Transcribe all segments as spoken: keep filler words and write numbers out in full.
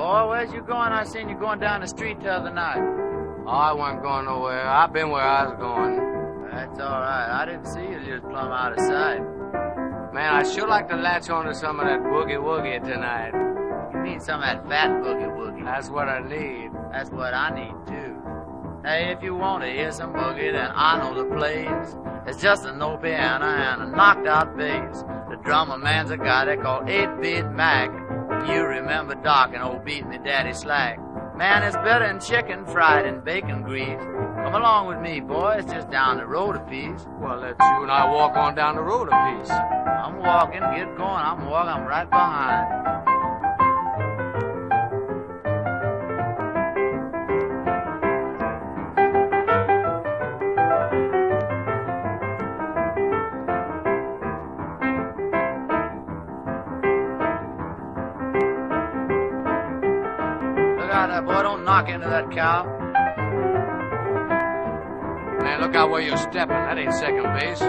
boy. Where's you going? I seen you going down the street the other night. Oh, I wasn't going nowhere. I've been where I was going. That's all right. I didn't see you just plumb out of sight. Man, I'd sure like to latch on to some of that boogie-woogie tonight. You mean some of that fat boogie-woogie? That's what I need. That's what I need, too. Hey, if you want to hear some boogie, then I know the place. It's just a no piano and a knocked-out bass. The drummer man's a guy they call eight-Beat Mac. You remember Doc and old Beat Me Daddy Slack. Man, it's better than chicken fried in bacon grease. Come along with me, boy. It's just down the road a piece. Well, let's you and I walk on down the road a piece. I'm walking. Get going. I'm walking. I'm right behind. Look out there, boy. Don't knock into that cow. Man, look out where you're stepping. That ain't second base.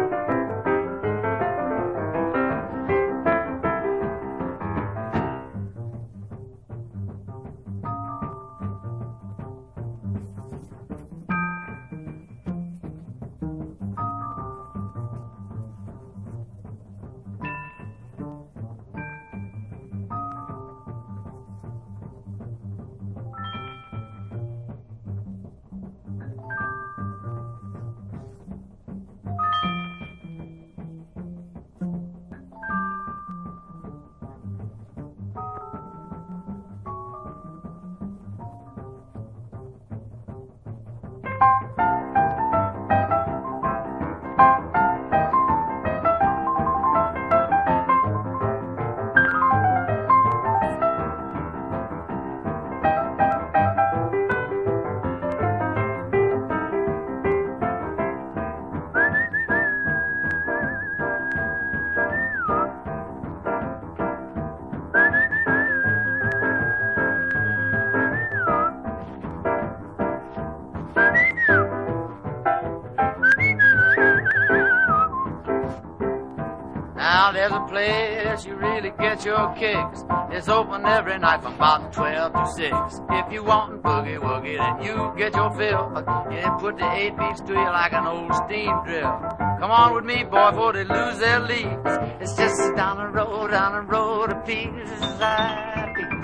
Now there's a place you really get your kicks. It's open every night from about twelve to six. If you want boogie woogie, then you get your fill. And put the eight beats to you like an old steam drill. Come on with me, boy, before they lose their leads. It's just down the road, down the road a piece.